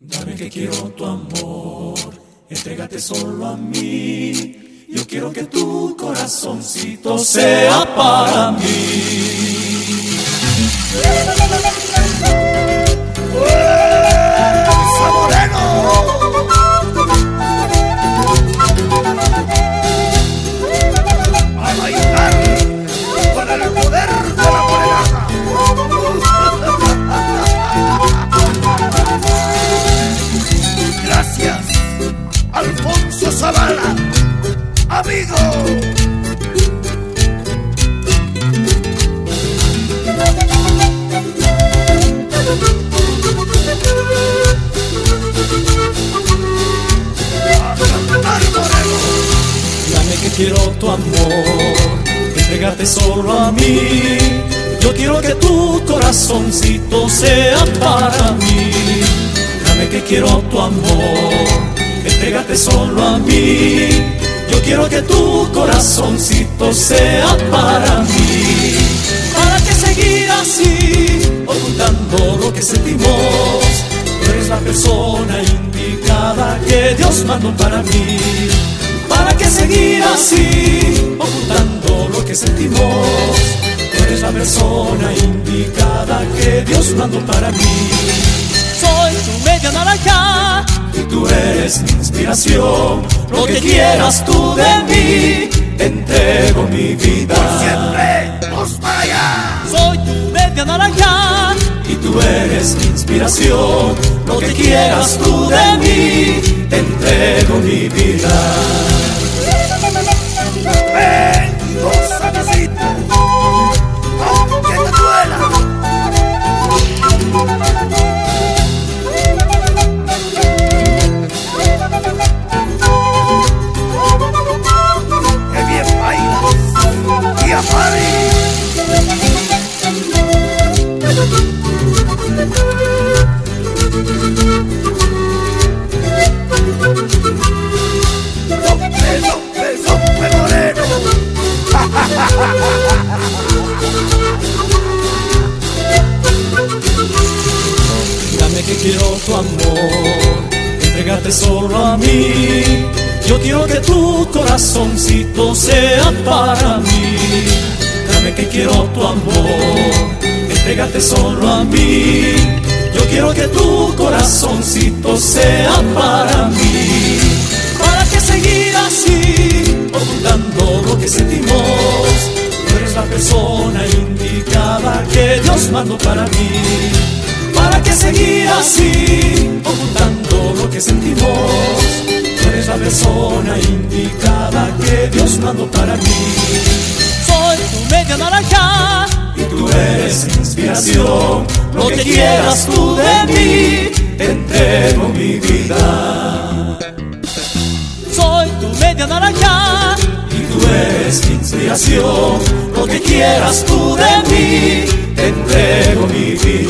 Dame que quiero tu amor, entrégate solo a mí. Yo quiero que tu corazoncito sea para mí. A bailar con el poder de la morena. Gracias, Alfonso Zavala, amigo. Dame que quiero tu amor, entrégate solo a mí. Yo quiero que tu corazoncito sea para mí. Dame que quiero tu amor, entrégate solo a mí. Yo quiero que tu corazoncito sea para mí. ¿Para qué seguir así, ocultando lo que sentimos? Tú eres la persona indicada que Dios mandó para mí. ¿Para qué seguir así, ocultando lo que sentimos? Tú eres la persona indicada que Dios mandó para mí. Soy tu media naranja y tú eres mi inspiración. Lo que quieras tú de mí, te entrego mi vida. Siempre, vamos para allá. Soy tu media naranja y tú eres mi inspiración. Lo que quieras tú de mí, te entrego mi vida. Ven, gozadecito, aunque te duela. Qué bien bailas, tía Mari. Rompe, moreno. Dame que quiero tu amor, entrégate solo a mí. Yo quiero que tu corazoncito sea para mí. Dame que quiero tu amor, entrégate solo a mí. Yo quiero que tu corazoncito sea para mí. ¿Para qué seguir así, ocultando lo que sentimos? Tú eres la persona indicada que Dios mandó para mí. ¿Para qué seguir así, ocultando lo que sentimos? Tú eres la persona indicada que Dios mandó para mí. Soy tu media naranja y tú eres mi inspiración. Lo que quieras tú de mí, te entrego mi vida. Soy tu media naranja y tú eres mi inspiración. Lo que quieras tú de mí, te entrego mi vida.